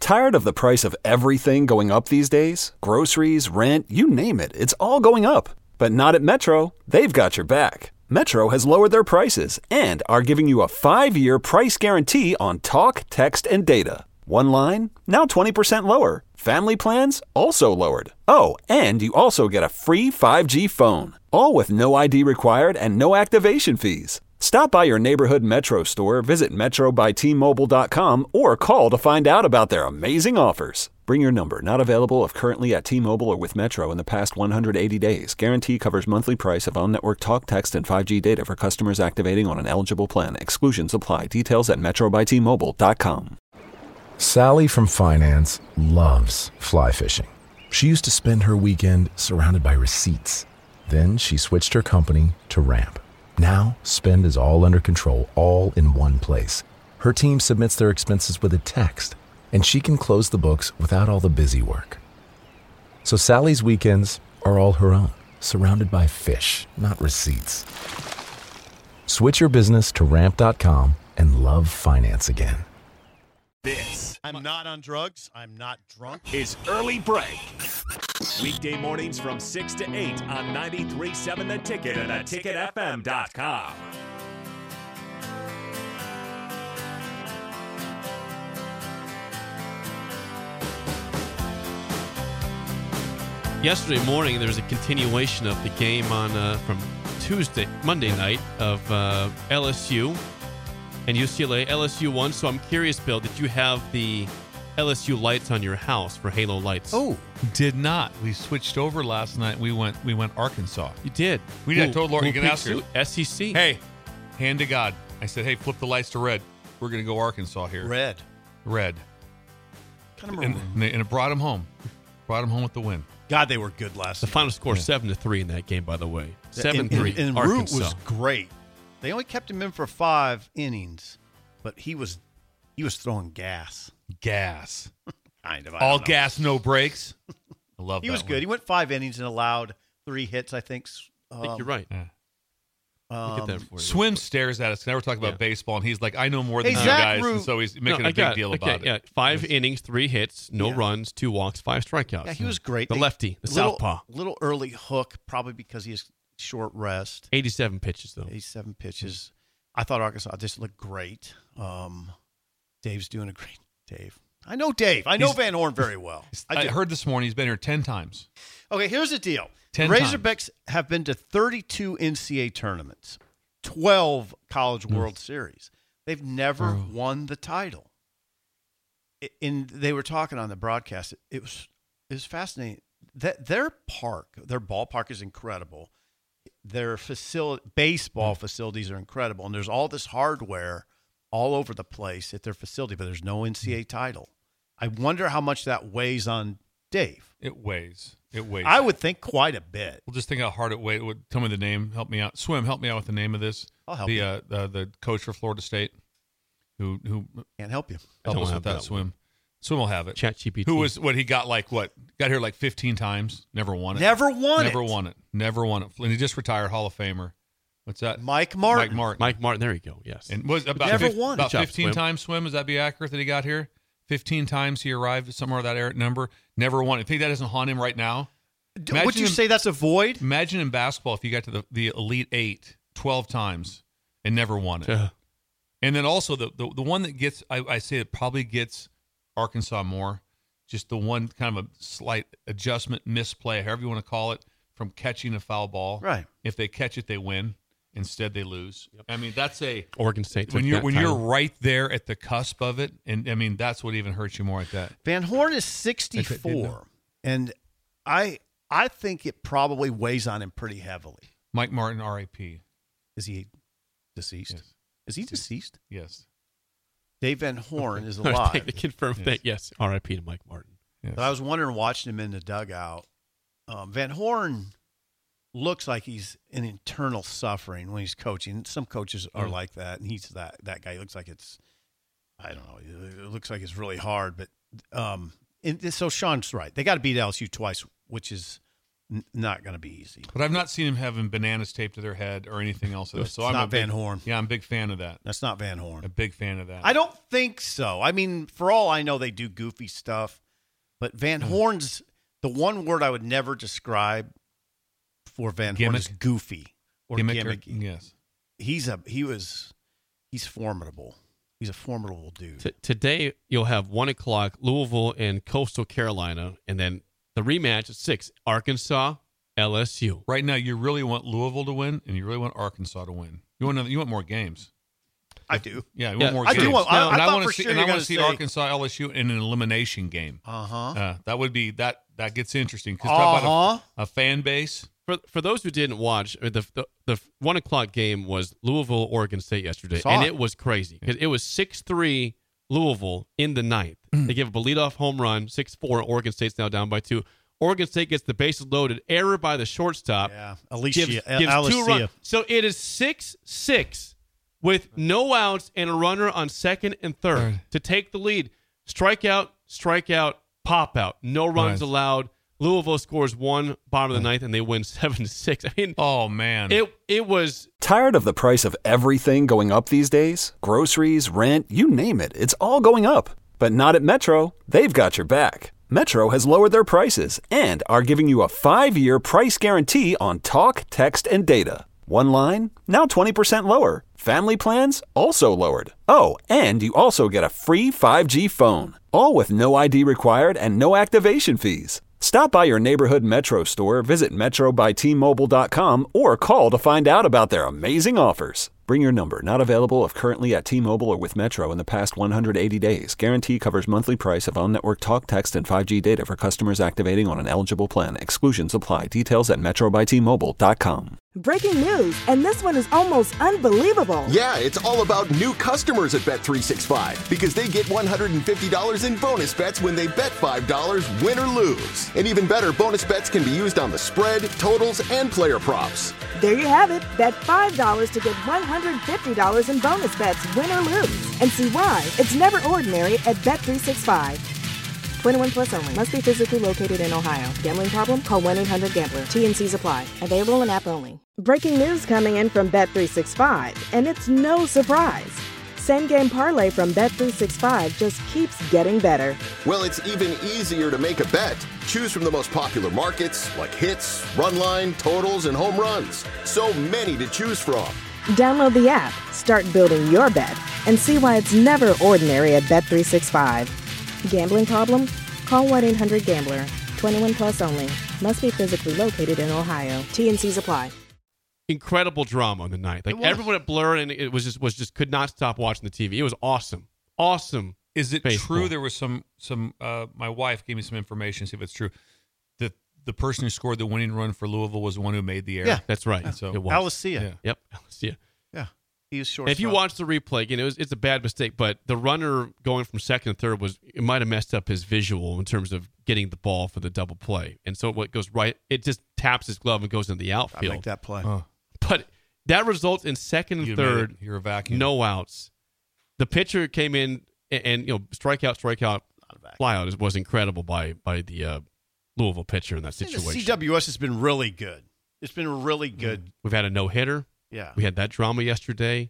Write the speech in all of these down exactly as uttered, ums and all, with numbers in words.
Tired of the price of everything going up these days? Groceries, rent, you name it, it's all going up. But not at Metro. They've got your back. Metro has lowered their prices and are giving you a five-year price guarantee on talk, text, and data. One line, now twenty percent lower. Family plans, also lowered. Oh, and you also get a free five G phone. All with no I D required and no activation fees. Stop by your neighborhood Metro store, visit metro by t mobile dot com, or call to find out about their amazing offers. Bring your number. Not available if currently at T-Mobile or with Metro in the past one hundred eighty days. Guarantee covers monthly price of on-network talk, text, and five G data for customers activating on an eligible plan. Exclusions apply. Details at metro by t mobile dot com. Sally from finance loves fly fishing. She used to spend her weekend surrounded by receipts. Then she switched her company to Ramp. Now, spend is all under control, all in one place. Her team submits their expenses with a text, and she can close the books without all the busy work. So Sally's weekends are all her own, surrounded by fish, not receipts. Switch your business to ramp dot com and love finance again. This, I'm not on drugs, I'm not drunk, is Early Break. Weekday mornings from six to eight on ninety-three point seven The Ticket and the ticket f m dot com. Yesterday morning, there was a continuation of the game on uh, from Tuesday, Monday night of uh, L S U and U C L A. L S U won, so I'm curious, Bill, did you have the L S U lights on your house for Halo lights? Oh, did not. We switched over last night. We went we went Arkansas. You did. We did. I told Laura, you can ask her. S E C. Hey, hand to God. I said, hey, flip the lights to red. We're going to go Arkansas here. red. Red. Kind of And, and, they, and it brought him home. Brought him home with the win. God, they were good last The year. final score, Yeah. seven to three in that game, by the way. seven three, And, and, and Root Arkansas. was great. They only kept him in for five innings, but he was he was throwing gas. Gas. Kind of. I All don't know. gas, no brakes. I love He that was one. good. He went five innings and allowed three hits, I think. I think you're right. Yeah. Um, Look at that for you. Swim stares at us. Now we're talking about Yeah. baseball, and he's like, I know more than Hey, you Zach guys. Root- And so he's making No, I a big got it. deal Okay, about yeah. it. Five Yes. innings, three hits, no Yeah. runs, two walks, five strikeouts. Yeah, he was great. The They- lefty, the little, southpaw. Little early hook, probably because he has short rest. eighty-seven pitches, though. eighty-seven pitches. I thought Arkansas just looked great. Um, Dave's doing a great Dave. I know Dave. I know He's- Van Horn very well. I, do. heard this morning he's been here ten times. Okay, here's the deal. Ten Razorbacks have been to thirty-two N C A A tournaments, twelve College World Series. They've never Oh. won the title. I- And they were talking on the broadcast. It, it was it was fascinating. That their park, their ballpark is incredible. Their facility, baseball facilities are incredible, and there's all this hardware all over the place at their facility, but there's no N C A A title. I wonder how much that weighs on Dave. It weighs. It weighs. I would think quite a bit. Well, just think how hard it weighs. Would tell me the name. Help me out. Swim. Help me out with the name of this. I'll help the, you. Uh, the the coach for Florida State, who who Can't help you. help don't us have with that. that Swim. Swim will have it. ChatGPT. Who was what he got like what got here like fifteen times. Never won it. Never won Never it. won it. Never won it. And he just retired. Hall of Famer. What's that? Mike Martin. Mike Martin. Mike Martin? There you go. Yes. And was about Never fif- won. about Good job, fifteen Swim. times swim. Does that be accurate that he got here? Fifteen times he arrived somewhere that air number. Never won. I think that doesn't haunt him right now. D- Imagine Would you him- say that's a void? Imagine in basketball if you got to the, the Elite Eight twelve times and never won it. Yeah. And then also the, the the one that gets, I, I say it probably gets Arkansas more, just the one kind of a slight adjustment, misplay, however you want to call it, from catching a foul ball. Right. If they catch it, they win. Instead, they lose. I mean, that's a Oregon State. when took you're that when title. you're right there at the cusp of it, and I mean that's what even hurts you more like that. Van Horn is Didn't sixty-four, know. and I I think it probably weighs on him pretty heavily. Mike Martin, R I P. Is he deceased? Yes. Is he deceased? Yes. Dave Van Horn is I was alive. taking to confirm Yes. that. Yes. R I P to Mike Martin. Yes. But I was wondering, watching him in the dugout, um, Van Horn looks like he's in internal suffering when he's coaching. Some coaches are Mm. like that, and he's that that guy. He looks like it's, I don't know, it looks like it's really hard. But um, and so Sean's right. They got to beat L S U twice, which is N- not going to be easy. But I've not seen him having bananas taped to their head or anything else. Of this. So It's I'm not a big, Van Horn. Yeah, I'm a big fan of that. That's not Van Horn. A big fan of that. I don't think so. I mean, for all I know, they do goofy stuff. But Van Horn's, the one word I would never describe for Van Horn is Gimmick. goofy or Gimmick or- gimmicky. yes. He's a, he was, he's formidable. He's a formidable dude. T- today you'll have one o'clock Louisville and Coastal Carolina, and then the rematch at six Arkansas L S U. Right now, you really want Louisville to win, and you really want Arkansas to win. You want you want more games. I do. Yeah, you Yeah. want more I games. do want- I- and I I thought want for to see, sure and you're I want gonna to see say- Arkansas L S U in an elimination game. Uh-huh. Uh, that would be that. That gets interesting because talk about Uh-huh. a, a fan base. For for those who didn't watch, the the, the one o'clock game was Louisville Oregon State yesterday, Saw and it. it was crazy because it was six three Louisville in the ninth. Mm. They give up a leadoff home run, six four. Oregon State's now down by two. Oregon State gets the bases loaded, error by the shortstop. Yeah. Alicia. gives, Al- gives two Alicia. runs. So it is six six with no outs and a runner on second and third Right. to take the lead. Strikeout, strikeout, pop out. No runs Right. allowed. Louisville scores one bottom of the ninth, and they win seven to six. I mean, Oh man, it it was Tired of the price of everything going up these days? Groceries, rent, you name it, it's all going up. But not at Metro. They've got your back. Metro has lowered their prices and are giving you a five-year price guarantee on talk, text, and data. One line, now twenty percent lower. Family plans, also lowered. Oh, and you also get a free five G phone. All with no I D required and no activation fees. Stop by your neighborhood Metro store, visit metro by t mobile dot com, or call to find out about their amazing offers. Bring your number. Not available if currently at T-Mobile or with Metro in the past one hundred eighty days. Guarantee covers monthly price of on-network talk, text, and five G data for customers activating on an eligible plan. Exclusions apply. Details at metro by t mobile dot com. Breaking news, and this one is almost unbelievable. Yeah, it's all about new customers at Bet three sixty-five because they get one hundred fifty dollars in bonus bets when they bet five dollars, win or lose. And even better, bonus bets can be used on the spread, totals, and player props. There you have it. Bet five dollars to get one hundred fifty dollars in bonus bets, win or lose. And see why it's never ordinary at Bet three sixty-five. twenty-one plus only. Must be physically located in Ohio. Gambling problem? Call one eight hundred gambler. T N Cs apply. Available in app only. Breaking news coming in from Bet three sixty-five, and it's no surprise. Same game parlay from Bet three sixty-five just keeps getting better. Well, it's even easier to make a bet. Choose from the most popular markets like hits, run line, totals, and home runs. So many to choose from. Download the app, start building your bet, and see why it's never ordinary at Bet three sixty-five. Gambling problem? Call one eight hundred gambler. twenty-one plus only. Must be physically located in Ohio. T N Cs apply. incredible drama on the night. Like was. everyone at Blur, and it was just was just could not stop watching the T V. It was awesome, awesome. is it baseball. true? There was some some. Uh, my wife gave me some information. See if it's true. That the person who scored the winning run for Louisville was the one who made the error. Yeah. That's right. So- it was. Alicia. Yeah. Yep. Alicia. Yeah. He was short. If you watch the replay again, it was it's a bad mistake, but the runner going from second to third was it might have messed up his visual in terms of getting the ball for the double play, and so what goes right, it just taps his glove and goes into the I outfield. make that play. Oh. But that results in second and You made third, it. You're a vacuum. no outs. The pitcher came in and, and you know strikeout, strikeout, flyout is- was incredible by by the uh, Louisville pitcher in that The situation. C W S has been really good. It's been really good. We've had a no hitter. Yeah. We had that drama yesterday.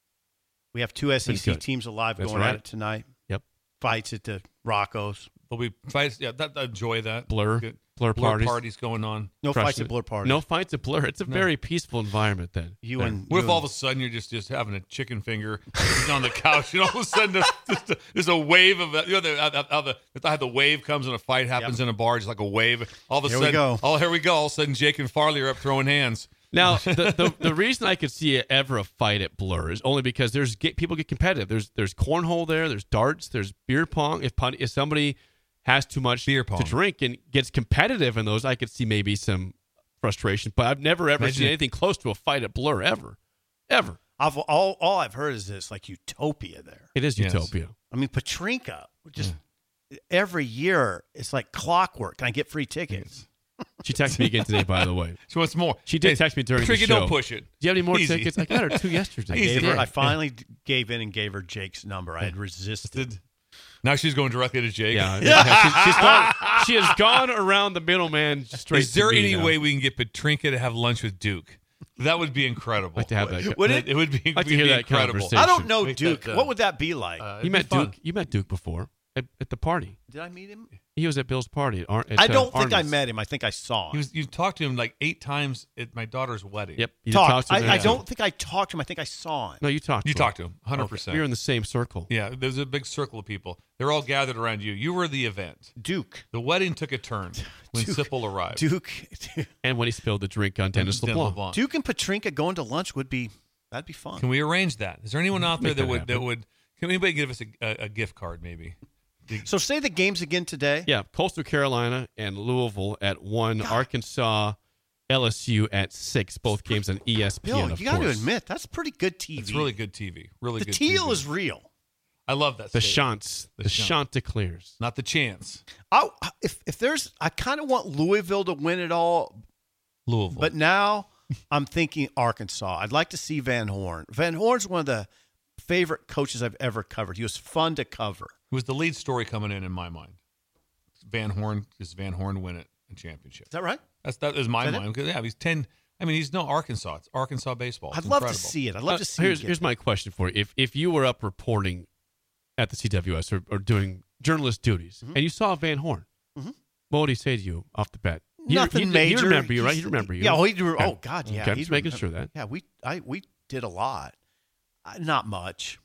We have two S E C good. teams alive That's going right. at it tonight. Yep. Fights at the Rocco's. There'll be fights. Yeah, that, I enjoy that. Blur, Good. blur, Blur parties. parties going on. No Crushing fights it. at Blur Party. No fights at Blur. It's a No. very peaceful environment then. You There. and What you if all of and- a sudden you're just, just having a chicken finger sitting on the couch, and all of a sudden there's, just a, there's a wave of you know the, how, how the how the wave comes and a fight happens in a bar, just like a wave. All of a Here we sudden, go. oh here we go. All of a sudden Jake and Farley are up throwing hands. Now, the, the the reason I could see ever a fight at Blur is only because there's get, people get competitive. There's there's cornhole there. There's darts. There's beer pong. If pun- if somebody has too much Beer pong. to drink and gets competitive in those, I could see maybe some frustration. But I've never ever Imagine seen it- anything close to a fight at Blur ever, ever. I've, all, all I've heard is this like utopia there. It is Yes. utopia. I mean, Petrinka, just every year, it's like clockwork. Can I get free tickets? She texted me again today, by the way. She wants more. She did Hey, text me during the Tricky, show. don't push it. Do you have any more Easy. tickets? I got her two yesterday. I, Easy. gave her, Yeah. I finally d- gave in and gave her Jake's number. I had resisted. Now she's going directly to Jake. Yeah, yeah. She's, she's gone, she has gone around the middleman straight. Is there to me any now. way we can get Petrinka to have lunch with Duke? That would be incredible. I'd like to have that. Would it? It would be, I'd like to would hear be that incredible. conversation. I don't know Make Duke. that, uh, What would that be like? Uh, You it'd met be fun. Duke. You met Duke before at, at the party. Did I meet him? He was at Bill's party. At, Ar- at, I uh, don't think I Arnold's. met him. I think I saw him. He was. You talked to him like eight times at my daughter's wedding. Yep. You Talked. talked to him I, I there. don't think I talked to him. I think I saw him. No, you talked. You to talked him. to him, hundred percent. We were in the same circle. Yeah, there's a big circle of people. They're all gathered around you. You were the event. Duke. The wedding took a turn when Duke. Sipple arrived. Duke. And when he spilled the drink on Dennis Den LeBlanc. LeBlanc. Duke and Petrinka going to lunch would be that'd be fun. Can we arrange that? Is there anyone out there Make that that would happen. that would? Can anybody give us a, a, a gift card maybe? So say the games again today. Yeah, Coastal Carolina and Louisville at one. Arkansas, L S U at six. Both games on E S P N. Bill, of you got to course. admit that's pretty good T V. It's really good T V. Really The good. teal T V. is real. I love that. The statement. Chants. The The Chant. Chanticleers. Not the chance. I, if if there's, I kind of want Louisville to win it all, Louisville. but now I'm thinking Arkansas. I'd like to see Van Horn. Van Horn's one of the favorite coaches I've ever covered. He was fun to cover. It was the lead story coming in in my mind. Van Horn, does Van Horn win it a championship? Is that right? That's that is my Is that mind. 'Cause, yeah, he's ten. I mean, he's no Arkansas. It's Arkansas baseball. It's I'd love incredible. to see it. I'd love Uh, to see. here's it get here's my question for you. If if you were up reporting at the C W S or, or doing journalist duties Mm-hmm. and you saw Van Horn, Mhm. what would he say to you off the bat? He- Nothing he, major. He remember you, right? He He's- remember you. Yeah. Oh, he, Okay. oh God. Yeah. Okay, I'm he'd just making remember- sure that. Yeah. We I we did a lot. Uh, not much.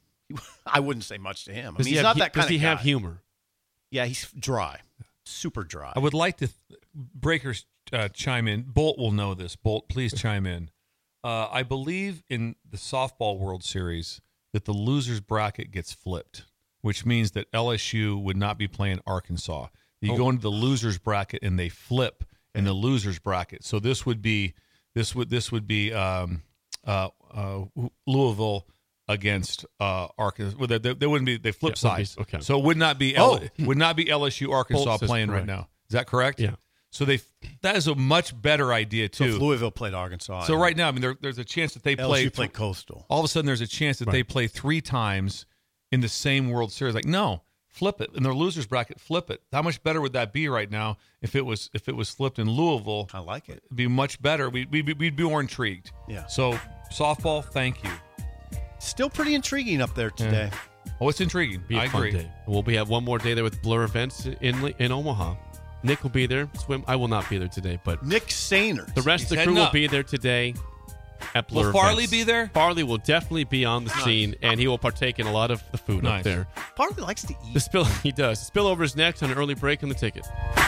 I wouldn't say much to him. I Does mean, he he's have, not that kind Does he of have guy. humor? Yeah, he's dry, super dry. I would like to th- Breakers uh, chime in. Bolt will know this. Bolt, please chime in. Uh, I believe in the softball World Series that the losers bracket gets flipped, which means that L S U would not be playing Arkansas. You Oh. go into the losers bracket and they flip in the losers bracket. So this would be this would this would be um, uh, uh, Louisville against uh, Arkansas. Well, they, they, they wouldn't be. They flip Yeah, wouldn't be- sides. okay. So it would not be L- Oh. would not be L S U Arkansas Bolt says playing right correct. now. Is that correct? Yeah. So they that is a much better idea so too. if Louisville played Arkansas. So right now, I mean, there, there's a chance that they L S play. U played Coastal. all of a sudden, there's a chance that they Right. play three times in the same World Series. Like, no, flip it in their losers bracket. Flip it. How much better would that be right now if it was if it was flipped in Louisville? I like it. It'd be much better. We'd, we'd, we'd be more intrigued. Yeah. So softball, thank you. Still pretty intriguing up there today. Oh, it's intriguing. Be a I fun agree. day. We'll be have one more day there with Blur events in in Omaha. Nick will be there. Swim. I will not be there today, but Nick Sainers. the rest He's of the heading crew will up. be there today. At Blur Will Farley events. be there? Farley will definitely be on the scene, and he will partake in a lot of the food Nice. up there. Farley likes to eat. The spill he does. The spillover is next on an early break on the ticket.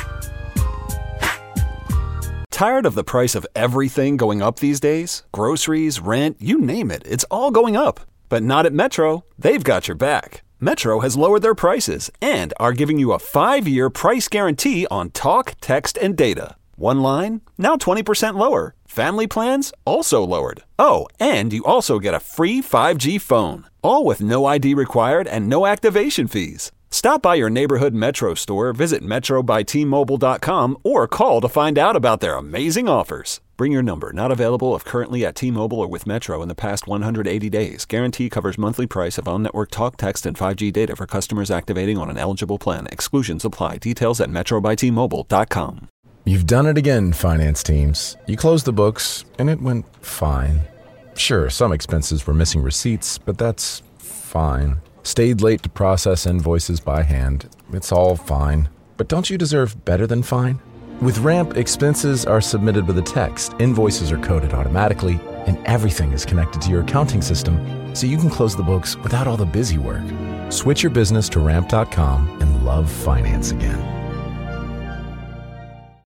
Tired of the price of everything going up these days? Groceries, rent, you name it, it's all going up. But not at Metro. They've got your back. Metro has lowered their prices and are giving you a five-year price guarantee on talk, text, and data. One line, now twenty percent lower. Family plans, also lowered. Oh, and you also get a free five G phone. All with no I D required and no activation fees. Stop by your neighborhood Metro store, visit metro by t mobile dot com, or call to find out about their amazing offers. Bring your number, not available if currently at T-Mobile or with Metro in the past one hundred eighty days. Guarantee covers monthly price of on-network talk, text, and five G data for customers activating on an eligible plan. Exclusions apply. Details at metro by t mobile dot com. You've done it again, finance teams. You closed the books, and it went fine. Sure, some expenses were missing receipts, but that's fine. Stayed late to process invoices by hand. It's all fine. But don't you deserve better than fine? With Ramp, expenses are submitted with a text, invoices are coded automatically, and everything is connected to your accounting system, so you can close the books without all the busy work. Switch your business to ramp dot com and love finance again.